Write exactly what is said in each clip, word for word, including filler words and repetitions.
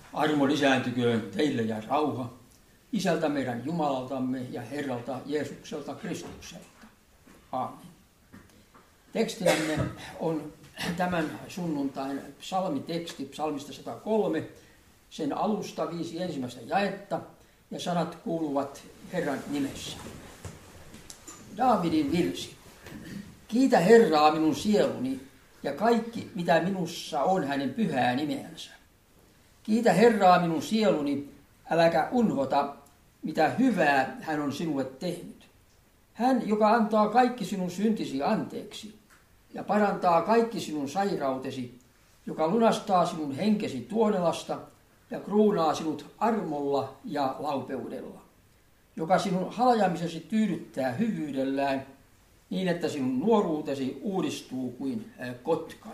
Armo lisääntyköön teille ja rauha Isältä meidän Jumalaltamme ja Herralta Jeesukselta Kristukselta. Aamen. Tekstinämme on tämän sunnuntain psalmiteksti psalmista sata kolme, sen alusta viisi ensimmäistä jaetta ja sanat kuuluvat Herran nimessä. Daavidin virsi. Kiitä Herraa minun sieluni ja kaikki mitä minussa on hänen pyhää nimeänsä. Kiitä Herraa minun sieluni, äläkä unhota, mitä hyvää hän on sinulle tehnyt. Hän, joka antaa kaikki sinun syntisi anteeksi ja parantaa kaikki sinun sairautesi, joka lunastaa sinun henkesi tuonelasta ja kruunaa sinut armolla ja laupeudella, joka sinun halajamisesi tyydyttää hyvyydellään niin, että sinun nuoruutesi uudistuu kuin kotkan.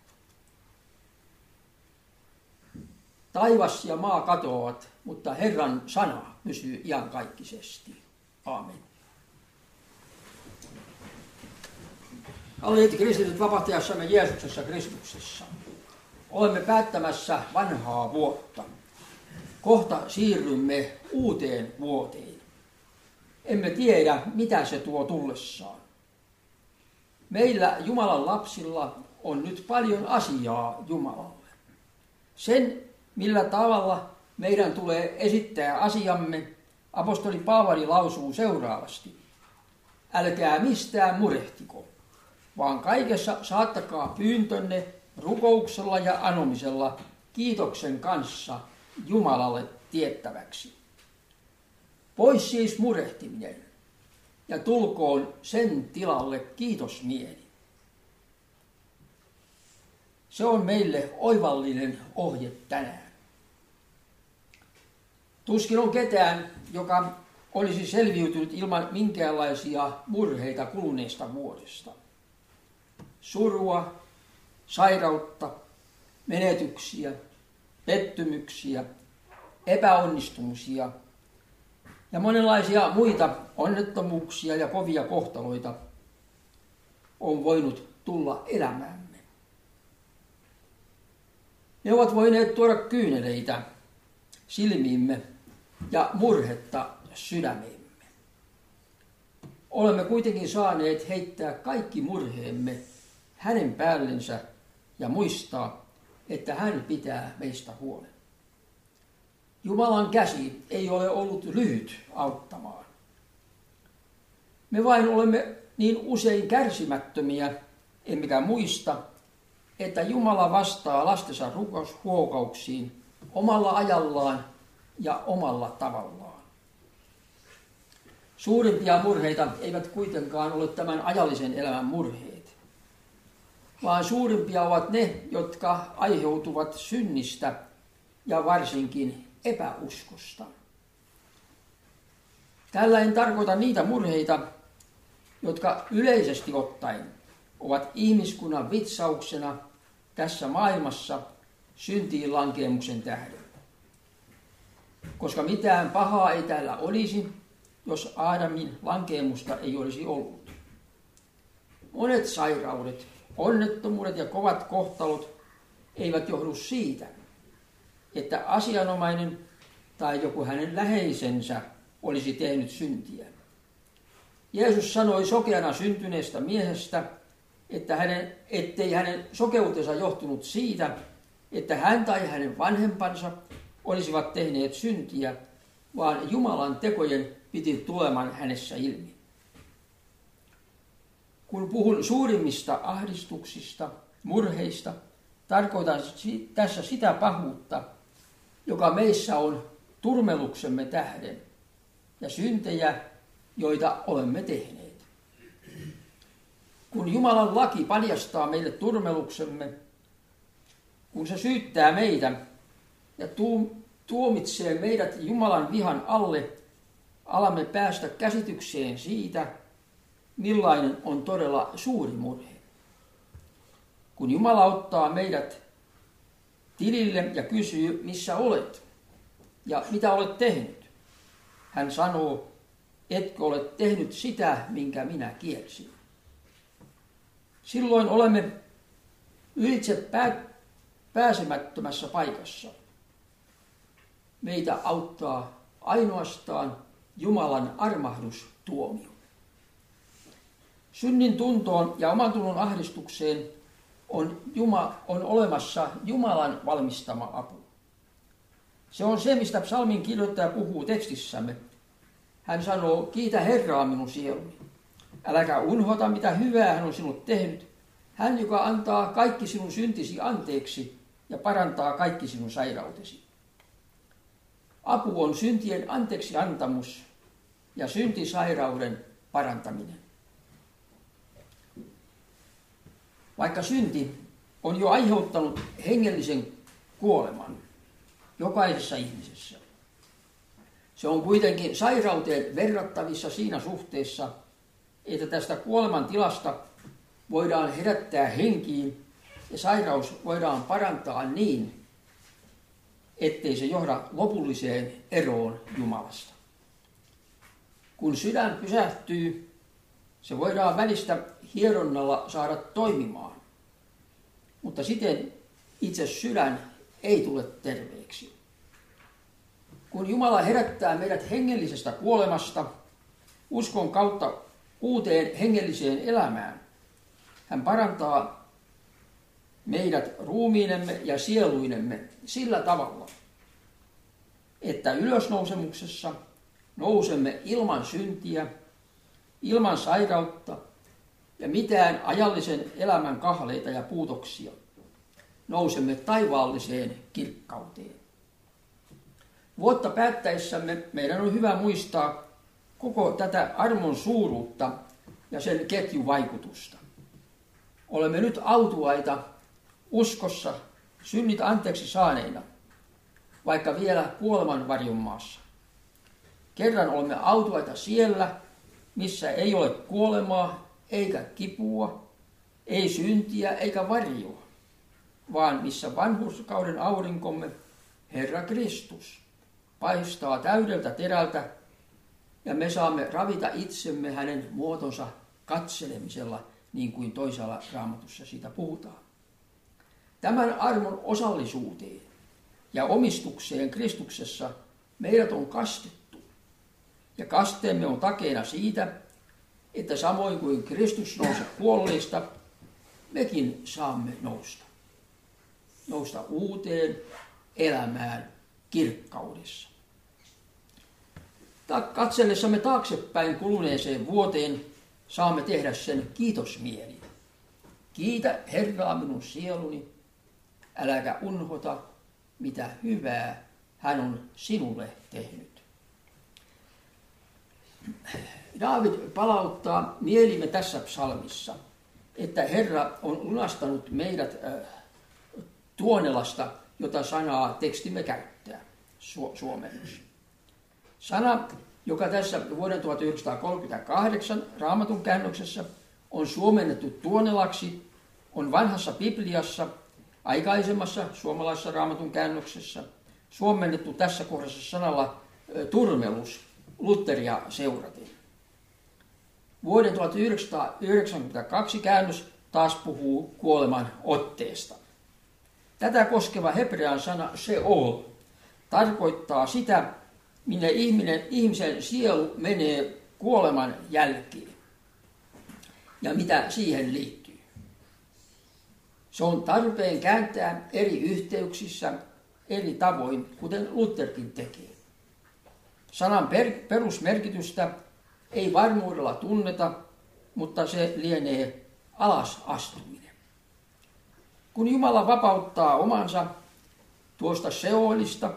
Taivas ja maa katoavat, mutta Herran sana pysyy iankaikkisesti. Aamen. Kalliit kristityt vapahtajassamme Jeesuksessa Kristuksessa. Olemme päättämässä vanhaa vuotta. Kohta siirrymme uuteen vuoteen. Emme tiedä, mitä se tuo tullessaan. Meillä Jumalan lapsilla on nyt paljon asiaa Jumalalle. Sen, millä tavalla meidän tulee esittää asiamme, apostoli Paavali lausuu seuraavasti. Älkää mistään murehtiko, vaan kaikessa saattakaa pyyntönne rukouksella ja anomisella kiitoksen kanssa Jumalalle tiettäväksi. Pois siis murehtiminen ja tulkoon sen tilalle kiitosmieli. Se on meille oivallinen ohje tänään. Tuskin on ketään, joka olisi selviytynyt ilman minkäänlaisia murheita kuluneesta vuodesta. Surua, sairautta, menetyksiä, pettymyksiä, epäonnistumisia ja monenlaisia muita onnettomuuksia ja kovia kohtaloita on voinut tulla elämäämme. Ne ovat voineet tuoda kyyneleitä silmiimme ja murhetta sydämeemme. Olemme kuitenkin saaneet heittää kaikki murheemme hänen päällensä ja muistaa, että hän pitää meistä huolen. Jumalan käsi ei ole ollut lyhyt auttamaan. Me vain olemme niin usein kärsimättömiä, emmekä muista, että Jumala vastaa lastensa rukoushuokauksiin omalla ajallaan ja omalla tavallaan. Suurimpia murheita eivät kuitenkaan ole tämän ajallisen elämän murheet, vaan suurimpia ovat ne, jotka aiheutuvat synnistä ja varsinkin epäuskosta. Tällä en tarkoita niitä murheita, jotka yleisesti ottaen ovat ihmiskunnan vitsauksena tässä maailmassa syntiin lankeemuksen tähden. Koska mitään pahaa ei täällä olisi, jos Aadamin lankeemusta ei olisi ollut. Monet sairaudet, onnettomuudet ja kovat kohtalot eivät johdu siitä, että asianomainen tai joku hänen läheisensä olisi tehnyt syntiä. Jeesus sanoi sokeana syntyneestä miehestä, että hänen, ettei hänen sokeutensa johtunut siitä, että hän tai hänen vanhempansa olisivat tehneet syntiä, vaan Jumalan tekojen piti tuleman hänessä ilmi. Kun puhun suurimmista ahdistuksista, murheista, tarkoitan tässä sitä pahuutta, joka meissä on turmeluksemme tähden ja syntejä, joita olemme tehneet. Kun Jumalan laki paljastaa meille turmeluksemme, kun se syyttää meitä ja tuomitsee meidät Jumalan vihan alle, alamme päästä käsitykseen siitä, millainen on todella suuri murhe. Kun Jumala ottaa meidät tilille ja kysyy, missä olet ja mitä olet tehnyt, hän sanoo, etkö ole tehnyt sitä, minkä minä kielsin. Silloin olemme ylitse pääsemättömässä paikassa. meitä auttaa ainoastaan Jumalan armahdustuomio. Synnin tuntoon ja oman tunnon ahdistukseen on, Juma, on olemassa Jumalan valmistama apu. Se on se, mistä psalmin kirjoittaja puhuu tekstissämme. Hän sanoo, kiitä Herraa minun sieluni. Äläkä unhota, mitä hyvää hän on sinut tehnyt. Hän, joka antaa kaikki sinun syntisi anteeksi ja parantaa kaikki sinun sairautesi. Apu on syntien anteeksi antamus ja syntisairauden parantaminen. Vaikka synti on jo aiheuttanut hengellisen kuoleman jokaisessa ihmisessä, se on kuitenkin sairauteen verrattavissa siinä suhteessa, että tästä kuoleman tilasta voidaan herättää henkiin ja sairaus voidaan parantaa niin, ettei se johda lopulliseen eroon Jumalasta. Kun sydän pysähtyy, se voidaan välistä hieronnalla saada toimimaan, mutta siten itse sydän ei tule terveeksi. Kun Jumala herättää meidät hengellisestä kuolemasta uskon kautta uuteen hengelliseen elämään, hän parantaa meidät ruumiinemme ja sieluinemme sillä tavalla, että ylösnousemuksessa nousemme ilman syntiä, ilman sairautta ja mitään ajallisen elämän kahleita ja puutoksia. Nousemme taivaalliseen kirkkauteen. Vuotta päättäessämme meidän on hyvä muistaa koko tätä armon suuruutta ja sen ketjuvaikutusta. Olemme nyt autuaita uskossa synnit anteeksi saaneina, vaikka vielä kuoleman varjon maassa. Kerran olemme autuaita siellä, missä ei ole kuolemaa eikä kipua, ei syntiä eikä varjoa, vaan missä vanhurskauden aurinkomme, Herra Kristus, paistaa täydeltä terältä ja me saamme ravita itsemme hänen muotonsa katselemisella, niin kuin toisaalla Raamatussa siitä puhutaan. Tämän armon osallisuuteen ja omistukseen Kristuksessa meidät on kastettu. Ja kasteemme on takeena siitä, että samoin kuin Kristus nousi kuolleista, mekin saamme nousta. Nousta uuteen elämään kirkkaudessa. Katsellessamme taaksepäin kuluneeseen vuoteen saamme tehdä sen kiitosmieli. Kiitä Herraa minun sieluni, äläkä unhota, mitä hyvää hän on sinulle tehnyt. Daavid palauttaa mielimme tässä psalmissa, että Herra on lunastanut meidät äh, tuonelasta, jota sanaa tekstimme käyttää, su- suomennus. Sana, joka tässä vuoden tuhatyhdeksänsataakolmekymmentäkahdeksan Raamatun käännöksessä on suomennettu tuonelaksi, on vanhassa Bibliassa, aikaisemmassa suomalaisessa Raamatun käännöksessä, suomennettu tässä kohdassa sanalla äh, turmelus, Lutheria seuraten. Vuoden tuhatyhdeksänsataayhdeksänkymmentäkaksi käännös taas puhuu kuoleman otteesta. Tätä koskeva hebrean sana Sheol tarkoittaa sitä, minne ihminen, ihmisen sielu menee kuoleman jälkeen ja mitä siihen liittyy. Se on tarpeen kääntää eri yhteyksissä eri tavoin, kuten Lutherkin tekee. Sanan per, perusmerkitystä ei varmuudella tunneta, mutta se lienee alas astuminen. Kun Jumala vapauttaa omansa tuosta Seolista,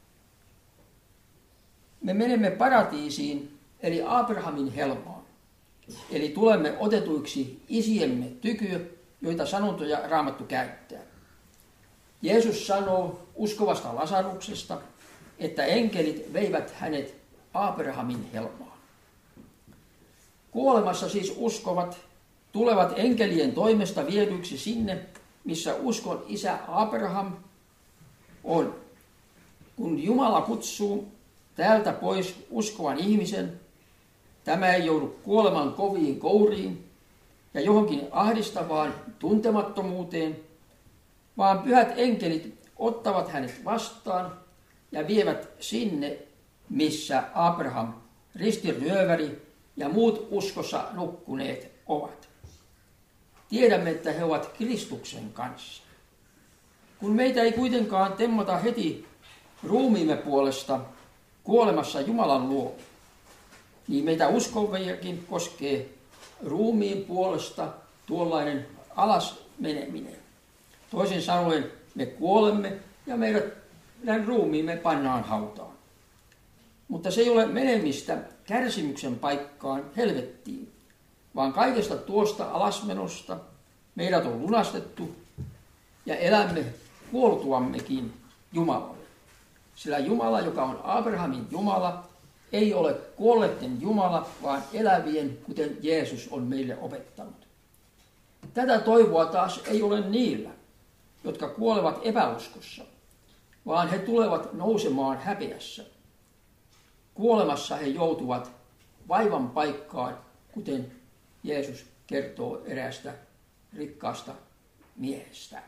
me menemme paratiisiin, eli Abrahamin helmaan. Eli tulemme otetuiksi isiemme tykyä, joita sanontoja Raamattu käyttää. Jeesus sanoo uskovasta Lasaruksesta, että enkelit veivät hänet Abrahamin helmaan. Kuolemassa siis uskovat tulevat enkelien toimesta viedyksi sinne, missä uskon isä Abraham on. Kun Jumala kutsuu täältä pois uskovan ihmisen, tämä ei joudu kuoleman koviin kouriin ja johonkin ahdistavaan tuntemattomuuteen, vaan pyhät enkelit ottavat hänet vastaan ja vievät sinne, missä Abraham, ristiryöväri ja muut uskossa nukkuneet ovat. Tiedämme, että he ovat Kristuksen kanssa. Kun meitä ei kuitenkaan temmata heti ruumiimme puolesta kuolemassa Jumalan luo, niin meitä uskoviakin koskee ruumiin puolesta tuollainen alas meneminen. Toisin sanoen me kuolemme ja meidät meidän ruumiimme pannaan hautaan. Mutta se ei ole menemistä kärsimyksen paikkaan helvettiin, vaan kaikesta tuosta alasmenosta meidät on lunastettu ja elämme kuoltuammekin Jumalalle. Sillä Jumala, joka on Abrahamin Jumala, ei ole kuolleiden Jumala, vaan elävien, kuten Jeesus on meille opettanut. Tätä toivoa taas ei ole niillä, jotka kuolevat epäuskossa, vaan he tulevat nousemaan häpeässä. Kuolemassa he joutuvat vaivan paikkaan, kuten Jeesus kertoo eräästä rikkaasta miehestä.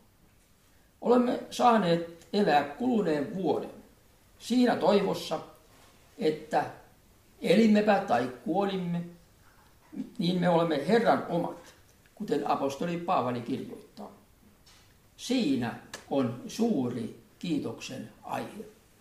Olemme saaneet elää kuluneen vuoden siinä toivossa, että elimmepä tai kuolimme, niin me olemme Herran omat, kuten apostoli Paavali kirjoittaa. Siinä on suuri kiitoksen aihe.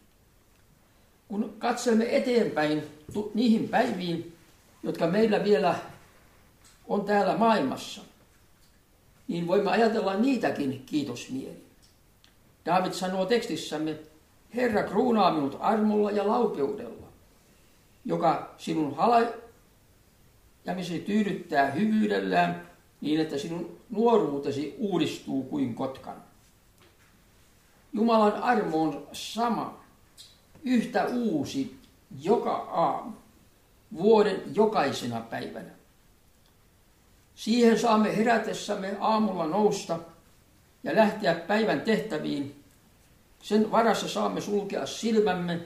Kun katselemme eteenpäin niihin päiviin, jotka meillä vielä on täällä maailmassa, niin voimme ajatella niitäkin kiitosmielin. Daavid sanoo tekstissämme, Herra kruunaa minut armolla ja laupeudella, joka sinun halajamisesi tyydyttää hyvyydellään niin, että sinun nuoruutesi uudistuu kuin kotkan. Jumalan armo on sama, yhtä uusi joka aamu, vuoden jokaisena päivänä. Siihen saamme herätessämme aamulla nousta ja lähteä päivän tehtäviin. Sen varassa saamme sulkea silmämme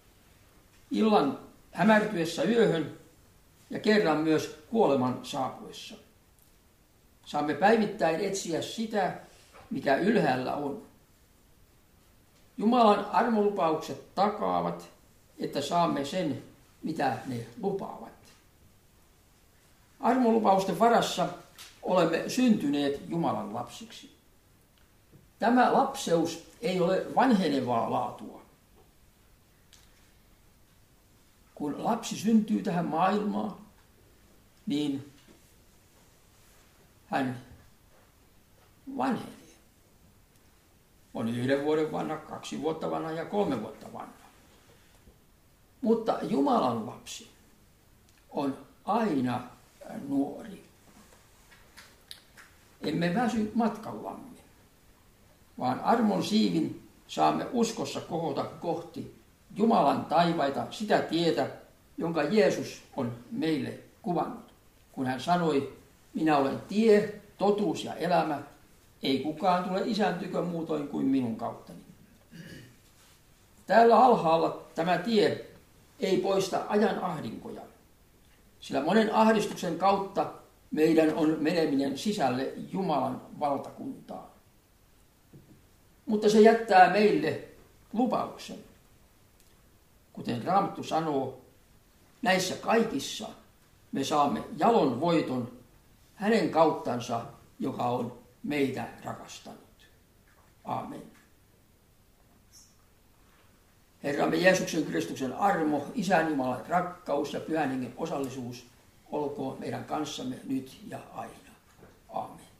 illan hämärtyessä yöhön ja kerran myös kuoleman saapuessa. Saamme päivittäin etsiä sitä, mikä ylhäällä on. Jumalan armolupaukset takaavat, että saamme sen, mitä ne lupaavat. Armolupausten varassa olemme syntyneet Jumalan lapsiksi. Tämä lapseus ei ole vanhenevaa laatua. Kun lapsi syntyy tähän maailmaan, niin hän vanhenee. On yhden vuoden vanha, kaksi vuotta vanha ja kolme vuotta vanha. Mutta Jumalan lapsi on aina nuori. Emme väsy matkallamme, vaan armon siivin saamme uskossa kohota kohti Jumalan taivaita sitä tietä, jonka Jeesus on meille kuvannut. Kun hän sanoi, minä olen tie, totuus ja elämä, ei kukaan tule isän tykö muutoin kuin minun kauttani. Täällä alhaalla tämä tie ei poista ajan ahdinkoja, sillä monen ahdistuksen kautta meidän on meneminen sisälle Jumalan valtakuntaan. Mutta se jättää meille lupauksen. Kuten Raamattu sanoo, näissä kaikissa me saamme jalon voiton hänen kauttansa, joka on meitä rakastanut. Aamen. Herramme Jeesuksen Kristuksen armo, Isän Jumalan rakkaus ja Pyhän Hengen osallisuus olkoon meidän kanssamme nyt ja aina. Aamen.